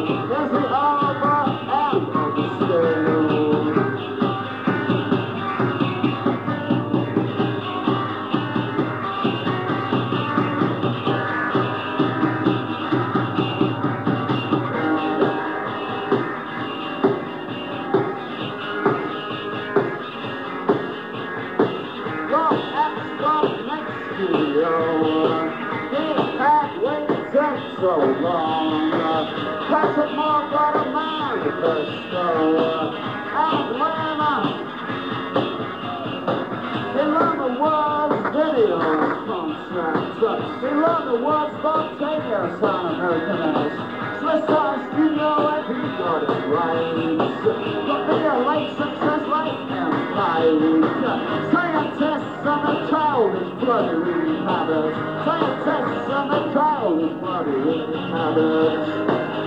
There's the over and on the stereo. So long, Patrick Moore got a manifesto, and Lana, he learned the words videos from Snapchat, he learned the words spontaneous on American Ass, Swiss Side Studio and he got it right, but be a late success like Empire, scientists and the child is bloody reading habits, scientists and the child is bloody reading habits.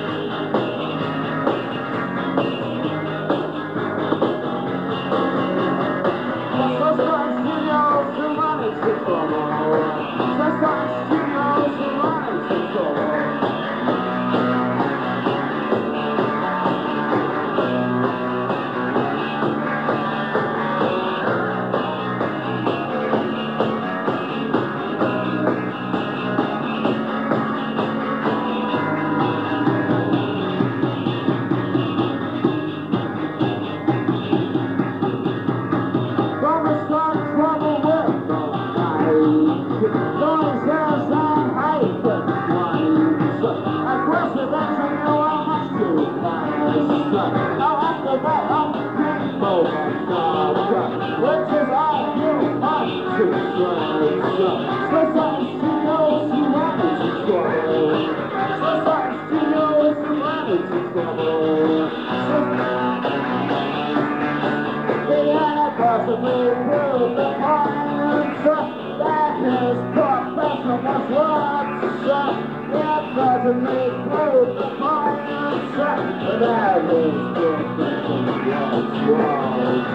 To make both the fire set that is different from what's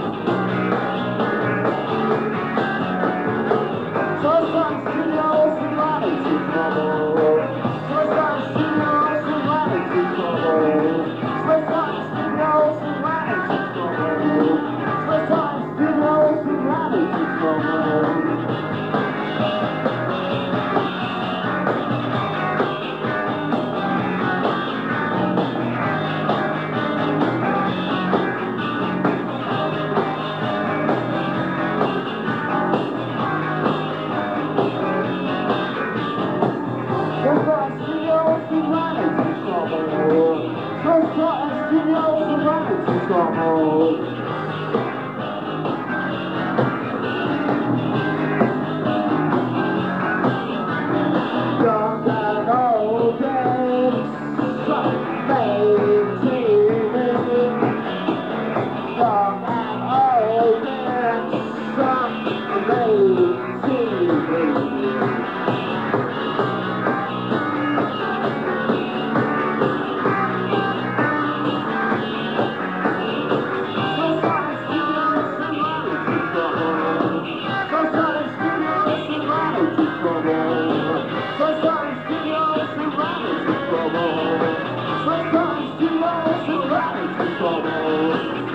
Sunshine Studios and Vanity Trouble. Sunshine Studios and Vanity Trouble. Sunshine Studios and Vanity Trouble. Sunshine Studios and Vanity Trouble. Trouble.